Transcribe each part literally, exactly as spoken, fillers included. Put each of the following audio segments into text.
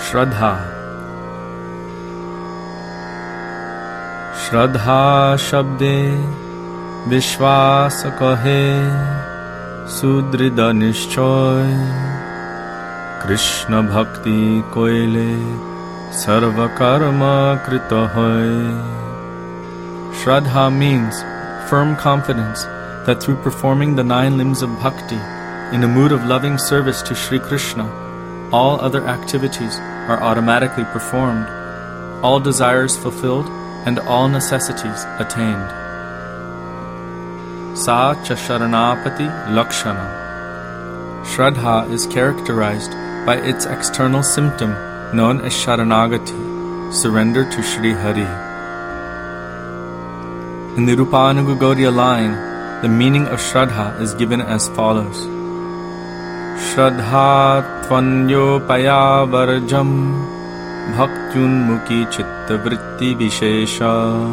Shraddha. Shraddha shabde Vishwas kahe Sudrida nishchoy Krishna bhakti koile Sarva karma krita hoy. Shraddha means firm confidence that through performing the nine limbs of bhakti in a mood of loving service to Sri Krishna, all other activities are automatically performed, all desires fulfilled, and all necessities attained. Sa cha sharanapati lakshana. Shraddha is characterized by its external symptom known as sharanagati, surrender to Sri Hari. In the Rupanuga Gaudiya line, the meaning of Shraddha is given as follows. Shraddha tvanyopaya varjam bhaktyunmukhi chitta vritti vishesha.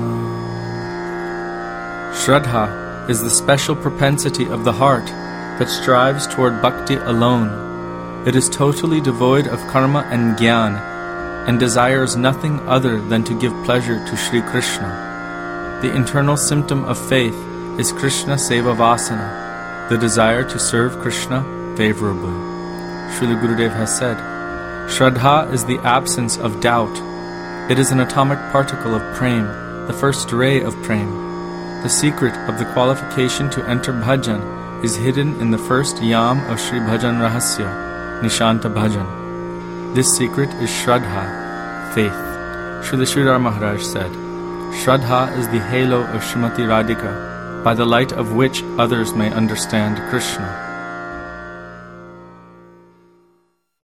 Shraddha is the special propensity of the heart that strives toward bhakti alone. It is totally devoid of karma and jnana and desires nothing other than to give pleasure to Sri Krishna. The internal symptom of faith is Krishna Seva Vasana, the desire to serve Krishna favorably. Srila Gurudev has said, Shraddha is the absence of doubt. It is an atomic particle of prem, the first ray of prem. The secret of the qualification to enter bhajan is hidden in the first yam of Sri Bhajan Rahasya, Nishanta Bhajan. This secret is Shraddha, faith. Srila Sridhar Maharaj said, Shraddha is the halo of Srimati Radhika, by the light of which others may understand Krishna.